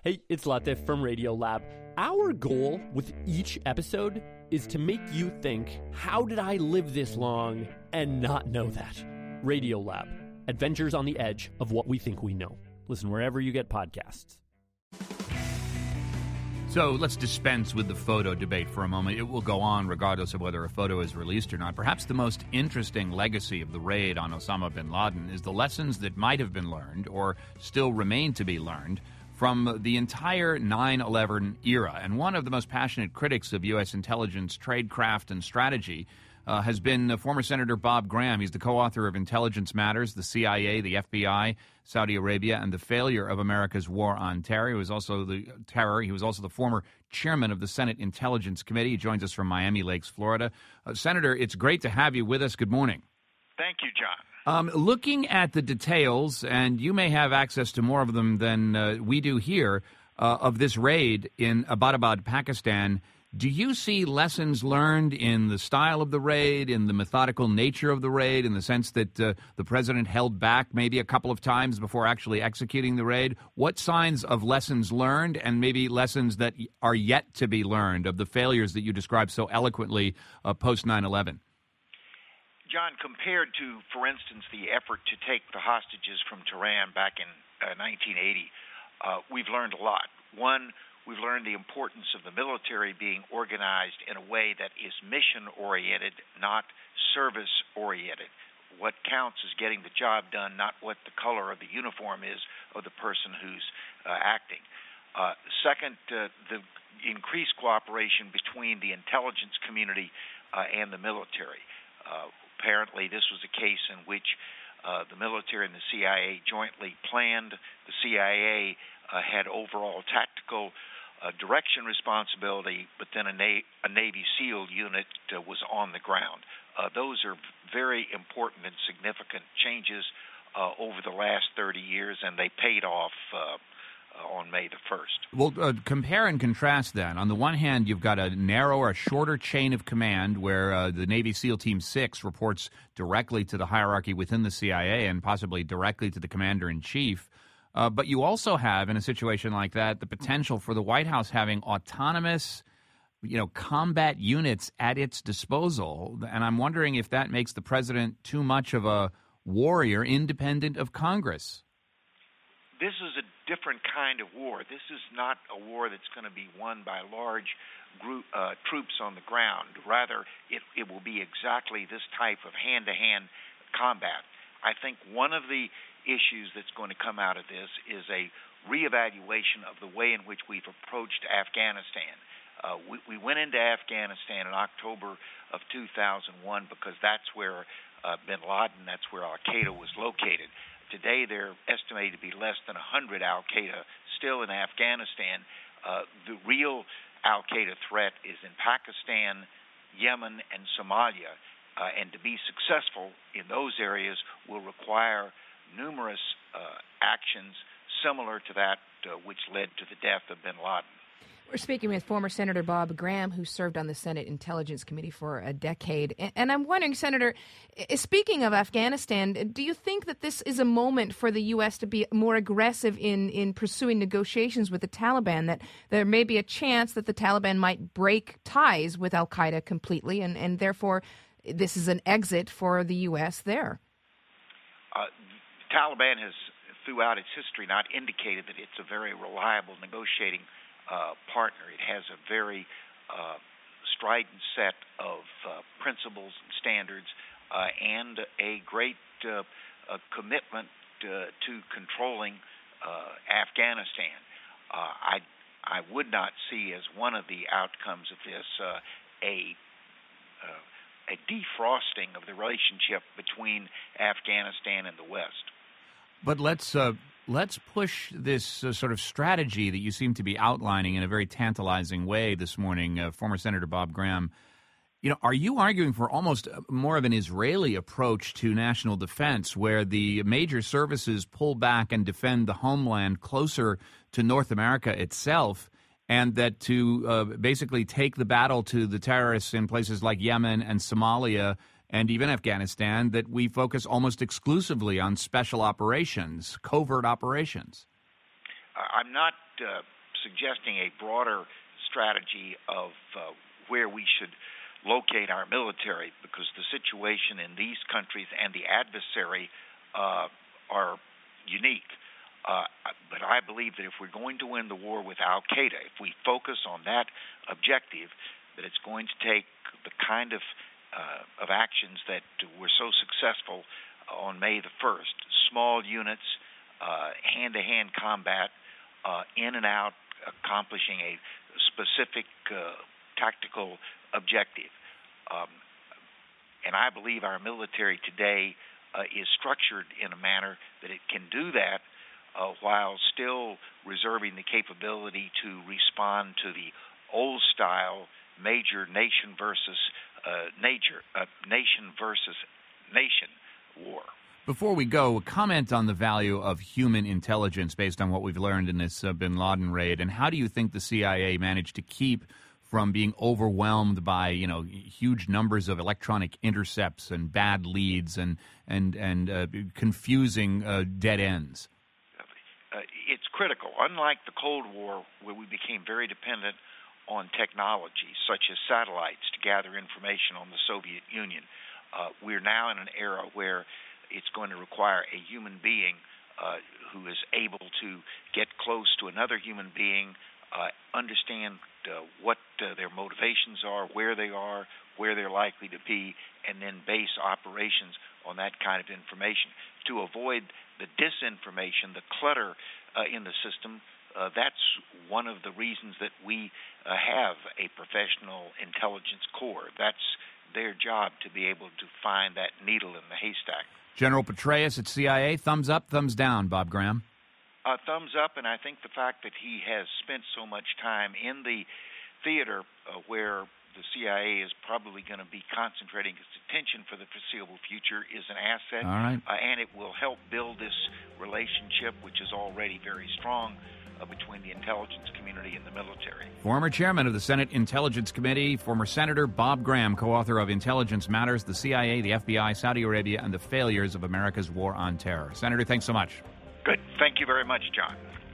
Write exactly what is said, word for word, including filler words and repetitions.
Hey, it's Latif from Radiolab. Our goal with each episode is to make you think, how did I live this long and not know that? Radiolab, adventures on the edge of what we think we know. Listen wherever you get podcasts. So let's dispense with the photo debate for a moment. It will go on regardless of whether a photo is released or not. Perhaps the most interesting legacy of the raid on Osama bin Laden is the lessons that might have been learned or still remain to be learned from the entire nine eleven era. And one of the most passionate critics of U S intelligence, tradecraft, and strategy uh, has been uh, former Senator Bob Graham. He's the co-author of Intelligence Matters, the C I A, the F B I, Saudi Arabia, and the Failure of America's War on Terror. He was also the terror. He was also the former chairman of the Senate Intelligence Committee. He joins us from Miami Lakes, Florida. Uh, Senator, it's great to have you with us. Good morning. Thank you, John. Um, looking at the details, and you may have access to more of them than uh, we do here, uh, of this raid in Abbottabad, Pakistan, do you see lessons learned in the style of the raid, in the methodical nature of the raid, in the sense that uh, the president held back maybe a couple of times before actually executing the raid? What signs of lessons learned and maybe lessons that are yet to be learned of the failures that you described so eloquently uh, post nine eleven? John, compared to, for instance, the effort to take the hostages from Tehran back in uh, nineteen eighty, uh, we've learned a lot. One, we've learned the importance of the military being organized in a way that is mission-oriented, not service-oriented. What counts is getting the job done, not what the color of the uniform is of the person who's uh, acting. Uh, second, uh, the increased cooperation between the intelligence community uh, and the military. Uh, apparently, this was a case in which uh, the military and the C I A jointly planned. The C I A uh, had overall tactical uh, direction responsibility, but then a, Na- a Navy SEAL unit uh, was on the ground. Uh, those are very important and significant changes uh, over the last thirty years, and they paid off uh, on May the first. Well, uh, compare and contrast then. On the one hand, you've got a narrower, a shorter chain of command where uh, the Navy SEAL Team six reports directly to the hierarchy within the C I A and possibly directly to the commander-in-chief. Uh, but you also have, in a situation like that, the potential for the White House having autonomous, you know, combat units at its disposal. And I'm wondering if that makes the president too much of a warrior independent of Congress. This is a different kind of war. This is not a war that's going to be won by large group uh, troops on the ground. Rather, it, it will be exactly this type of hand-to-hand combat. I think one of the issues that's going to come out of this is a reevaluation of the way in which we've approached Afghanistan. Uh, we, we went into Afghanistan in October of two thousand one because that's where uh, bin Laden, that's where al-Qaeda was located. Today, they're estimated to be less than one hundred al-Qaeda still in Afghanistan. Uh, the real al-Qaeda threat is in Pakistan, Yemen, and Somalia. Uh, and to be successful in those areas will require numerous uh, actions similar to that uh, which led to the death of bin Laden. We're speaking with former Senator Bob Graham, who served on the Senate Intelligence Committee for a decade. And I'm wondering, Senator, speaking of Afghanistan, do you think that this is a moment for the U S to be more aggressive in, in pursuing negotiations with the Taliban, that there may be a chance that the Taliban might break ties with al-Qaeda completely, and, and therefore this is an exit for the U S there? Uh, the Taliban has, throughout its history, not indicated that it's a very reliable negotiating Uh, partner. It has a very uh, strident set of uh, principles and standards uh, and a great uh, uh, commitment uh, to controlling uh, Afghanistan. Uh, I I would not see as one of the outcomes of this uh, a uh, a defrosting of the relationship between Afghanistan and the West. But let's uh, let's push this uh, sort of strategy that you seem to be outlining in a very tantalizing way this morning, uh, former Senator Bob Graham. You know, are you arguing for almost more of an Israeli approach to national defense, where the major services pull back and defend the homeland closer to North America itself, and that to uh, basically take the battle to the terrorists in places like Yemen and Somalia and even Afghanistan, that we focus almost exclusively on special operations, covert operations? I'm not uh, suggesting a broader strategy of uh, where we should locate our military, because the situation in these countries and the adversary uh, are unique. Uh, but I believe that if we're going to win the war with Al-Qaeda, if we focus on that objective, that it's going to take the kind of uh, of actions that were so successful on May the first, small units, uh, hand-to-hand combat, uh, in and out, accomplishing a specific uh, tactical objective. Um, and I believe our military today uh, is structured in a manner that it can do that uh, while still reserving the capability to respond to the old-style major nation versus uh, nature, uh, nation versus nation war. Before we go, comment on the value of human intelligence based on what we've learned in this uh, bin Laden raid, and how do you think the C I A managed to keep from being overwhelmed by, you know, huge numbers of electronic intercepts and bad leads and and and uh, confusing uh, dead ends? Uh, it's critical. Unlike the Cold War, where we became very dependent on technology such as satellites to gather information on the Soviet Union, uh, we're now in an era where it's going to require a human being uh, who is able to get close to another human being, uh, understand uh, what uh, their motivations are, where they are, where they're likely to be, and then base operations on that kind of information. To avoid the disinformation, the clutter uh, in the system, uh, that's one of the reasons that we uh, have a professional intelligence corps. That's their job, to be able to find that needle in the haystack. General Petraeus at C I A, thumbs up, thumbs down, Bob Graham? Uh, thumbs up, and I think the fact that he has spent so much time in the theater uh, where the C I A is probably going to be concentrating its attention for the foreseeable future is an asset. All right. Uh, and it will help build this relationship, which is already very strong, uh, between the intelligence community and the military. Former chairman of the Senate Intelligence Committee, former Senator Bob Graham, co-author of Intelligence Matters, the C I A, the F B I, Saudi Arabia, and the Failures of America's War on Terror. Senator, thanks so much. Good. Thank you very much, John.